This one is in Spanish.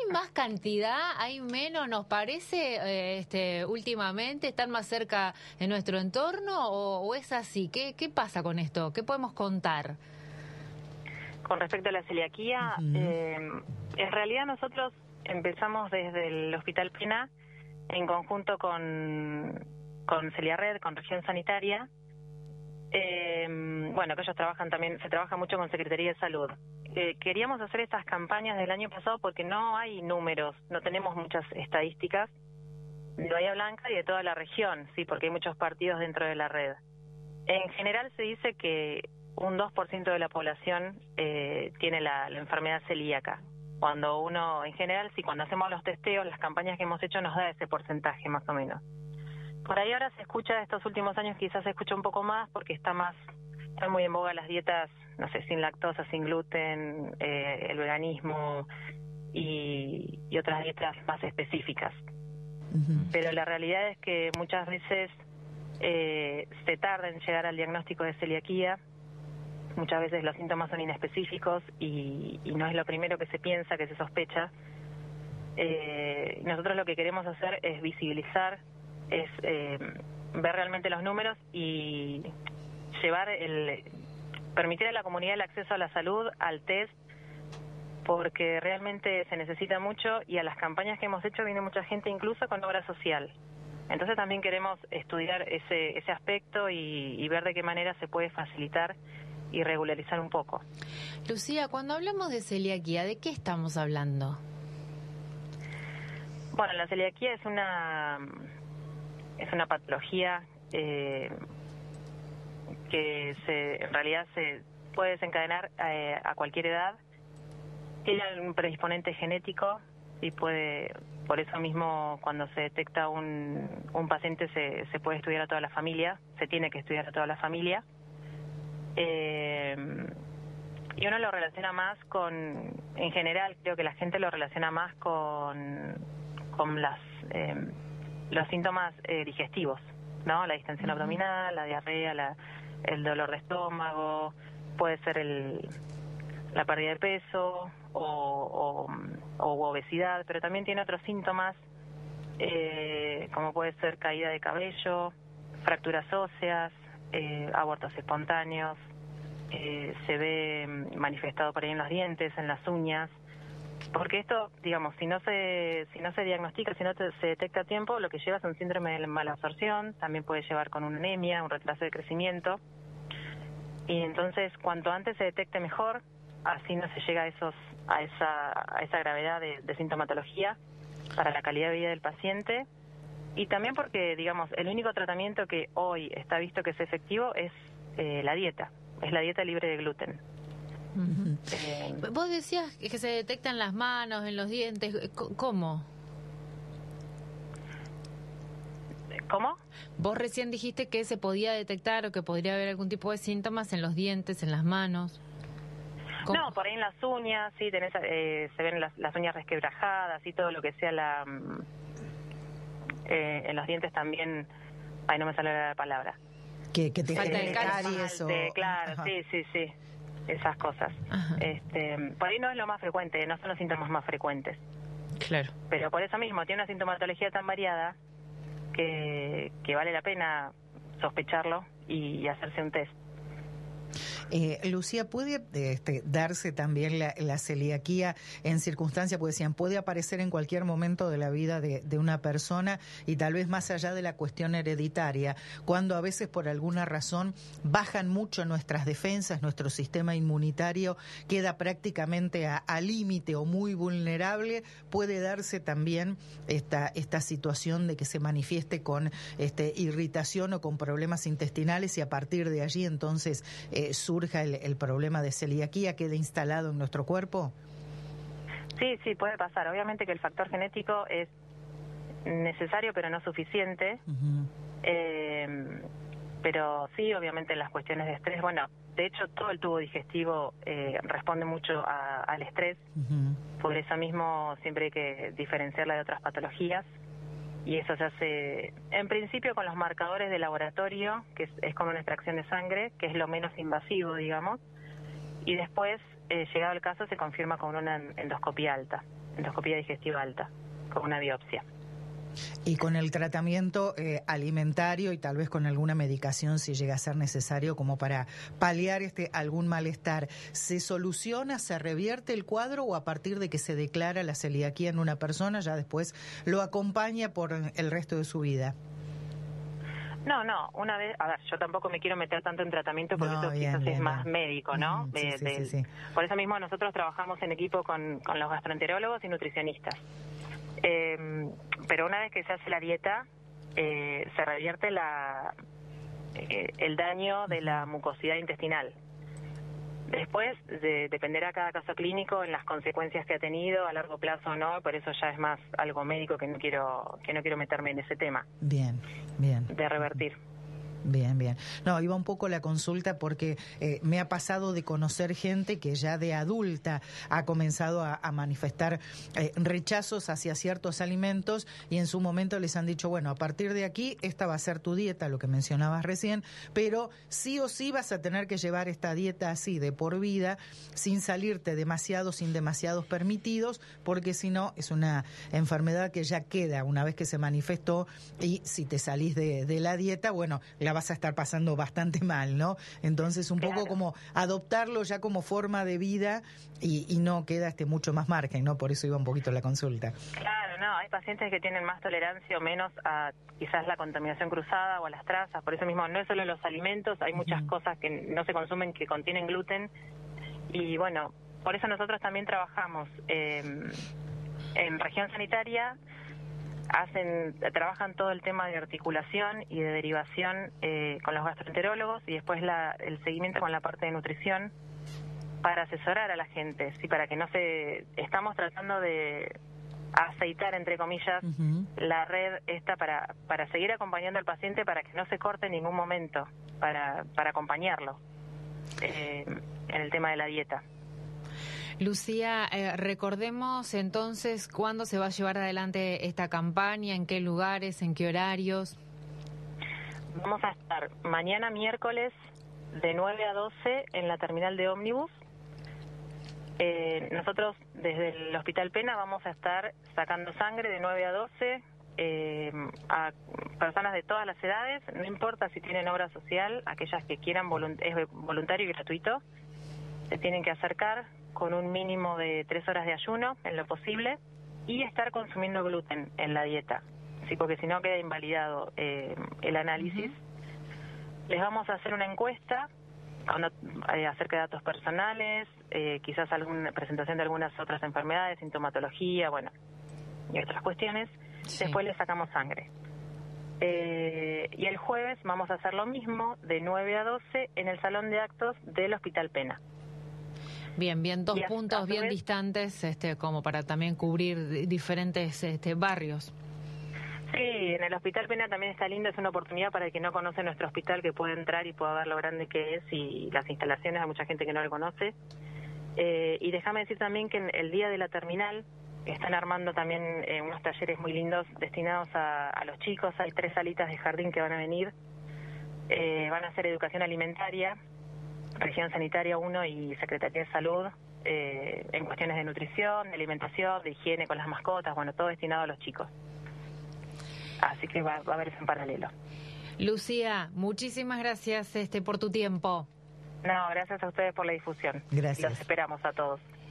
más cantidad? ¿Hay menos? ¿Nos parece últimamente? ¿Están más cerca de nuestro entorno o es así? ¿Qué pasa con esto? ¿Qué podemos contar? Con respecto a la celiaquía, en realidad nosotros empezamos desde el Hospital Pena en conjunto con Celiared, con Región Sanitaria. Bueno, que ellos trabajan también, se trabaja mucho con Secretaría de Salud. Queríamos hacer estas campañas del año pasado porque no hay números, no tenemos muchas estadísticas de Bahía Blanca y de toda la región, sí, porque hay muchos partidos dentro de la red. En general se dice que un 2% de la población tiene la enfermedad celíaca. Cuando uno, en general, sí, cuando hacemos los testeos, las campañas que hemos hecho nos da ese porcentaje más o menos. Por ahí ahora se escucha, estos últimos años quizás se escucha un poco más porque están muy en boga las dietas, no sé, sin lactosa, sin gluten, el veganismo y otras dietas más específicas. Pero la realidad es que muchas veces se tarda en llegar al diagnóstico de celiaquía. Muchas veces los síntomas son inespecíficos y no es lo primero que se piensa, que se sospecha. Nosotros lo que queremos hacer es visibilizar, es ver realmente los números y permitir a la comunidad el acceso a la salud, al test, porque realmente se necesita mucho y a las campañas que hemos hecho viene mucha gente incluso con obra social. Entonces también queremos estudiar ese aspecto y ver de qué manera se puede facilitar y regularizar un poco. Lucía, cuando hablamos de celiaquía, ¿de qué estamos hablando? Bueno, la celiaquía es una patología que en realidad se puede desencadenar a cualquier edad. Tiene un predisponente genético y por eso mismo cuando se detecta un paciente se puede estudiar a toda la familia, se tiene que estudiar a toda la familia. Y uno lo relaciona más en general creo que la gente lo relaciona más con los síntomas digestivos, ¿no? La distensión abdominal, la diarrea, el dolor de estómago, puede ser la pérdida de peso o obesidad, pero también tiene otros síntomas como puede ser caída de cabello, fracturas óseas, abortos espontáneos, se ve manifestado por ahí en los dientes, en las uñas, porque esto, digamos, si no se diagnostica, si no se detecta a tiempo, lo que lleva es un síndrome de malabsorción, también puede llevar con una anemia, un retraso de crecimiento, y entonces cuanto antes se detecte mejor, así no se llega a esa gravedad de sintomatología para la calidad de vida del paciente. Y también porque, digamos, el único tratamiento que hoy está visto que es efectivo es la dieta libre de gluten. Vos decías que se detecta en las manos, en los dientes, ¿cómo? ¿Cómo? Vos recién dijiste que se podía detectar o que podría haber algún tipo de síntomas en los dientes, en las manos. ¿Cómo? No, por ahí en las uñas, sí, se ven las uñas resquebrajadas y todo lo que sea en los dientes también, no me sale la palabra. Que te falta de caries o... Claro, ajá. Sí, esas cosas. Por ahí no es lo más frecuente, no son los síntomas más frecuentes. Claro. Pero por eso mismo tiene una sintomatología tan variada que vale la pena sospecharlo y hacerse un test. Lucía, ¿puede darse también la celiaquía en circunstancias, pues decían, puede aparecer en cualquier momento de la vida de una persona y tal vez más allá de la cuestión hereditaria, cuando a veces por alguna razón bajan mucho nuestras defensas, nuestro sistema inmunitario queda prácticamente a límite o muy vulnerable, puede darse también esta situación de que se manifieste con irritación o con problemas intestinales y a partir de allí entonces surja el problema de celiaquía, quede instalado en nuestro cuerpo? Sí, puede pasar. Obviamente que el factor genético es necesario, pero no suficiente. Pero sí, obviamente las cuestiones de estrés, bueno, de hecho todo el tubo digestivo responde mucho al estrés. Por eso mismo siempre hay que diferenciarla de otras patologías. Y eso se hace, en principio, con los marcadores de laboratorio, que es con una extracción de sangre, que es lo menos invasivo, digamos. Y después, llegado el caso, se confirma con una endoscopia alta. endoscopía digestiva alta, con una biopsia. Y con el tratamiento alimentario y tal vez con alguna medicación si llega a ser necesario como para paliar algún malestar, ¿se soluciona, se revierte el cuadro o a partir de que se declara la celiaquía en una persona ya después lo acompaña por el resto de su vida? No, una vez, a ver, yo tampoco me quiero meter tanto en tratamiento porque eso quizás es más médico, ¿no? Sí. Por eso mismo nosotros trabajamos en equipo con los gastroenterólogos y nutricionistas. Pero una vez que se hace la dieta, se revierte el daño de la mucosidad intestinal. Después dependerá cada caso clínico en las consecuencias que ha tenido a largo plazo o no, por eso ya es más algo médico que no quiero meterme en ese tema. Bien. De revertir. Bien. No, iba un poco la consulta porque me ha pasado de conocer gente que ya de adulta ha comenzado a manifestar rechazos hacia ciertos alimentos y en su momento les han dicho, bueno, a partir de aquí esta va a ser tu dieta, lo que mencionabas recién, pero sí o sí vas a tener que llevar esta dieta así de por vida, sin salirte sin demasiados permitidos, porque si no es una enfermedad que ya queda una vez que se manifestó y si te salís de la dieta, bueno, la vas a estar pasando bastante mal, ¿no? Entonces un poco como adoptarlo ya como forma de vida y no queda mucho más margen, ¿no? Por eso iba un poquito la consulta. Claro, no, hay pacientes que tienen más tolerancia o menos a quizás la contaminación cruzada o a las trazas, por eso mismo no es solo los alimentos, hay muchas cosas que no se consumen que contienen gluten y bueno, por eso nosotros también trabajamos en región sanitaria. Trabajan todo el tema de articulación y de derivación con los gastroenterólogos y después el seguimiento con la parte de nutrición para asesorar a la gente, sí, para que no estamos tratando de aceitar, entre comillas, la red esta para seguir acompañando al paciente para que no se corte en ningún momento, para acompañarlo en el tema de la dieta. Lucía, recordemos entonces cuándo se va a llevar adelante esta campaña, en qué lugares, en qué horarios. Vamos a estar mañana miércoles de 9 a 12 en la terminal de ómnibus. Nosotros desde el Hospital Pena vamos a estar sacando sangre de 9 a 12 a personas de todas las edades, no importa si tienen obra social, aquellas que quieran, es voluntario y gratuito, se tienen que acercar con un mínimo de 3 horas de ayuno en lo posible y estar consumiendo gluten en la dieta, sí, porque si no queda invalidado el análisis. Les vamos a hacer una encuesta acerca de datos personales, quizás alguna presentación de algunas otras enfermedades, sintomatología, bueno, y otras cuestiones. Sí. Después les sacamos sangre. Y el jueves vamos a hacer lo mismo de 9 a 12 en el salón de actos del Hospital Pena. Bien, dos puntos bien distantes, como para también cubrir diferentes barrios. Sí, en el Hospital Pena también está lindo, es una oportunidad para el que no conoce nuestro hospital que puede entrar y pueda ver lo grande que es y las instalaciones, hay mucha gente que no lo conoce. Y déjame decir también que en el día de la terminal están armando también unos talleres muy lindos destinados a los chicos, hay 3 salitas de jardín que van a venir, van a hacer educación alimentaria, Región Sanitaria 1 y Secretaría de Salud, en cuestiones de nutrición, de alimentación, de higiene con las mascotas, bueno, todo destinado a los chicos. Así que va a haber eso en paralelo. Lucía, muchísimas gracias por tu tiempo. No, gracias a ustedes por la difusión. Gracias. Los esperamos a todos.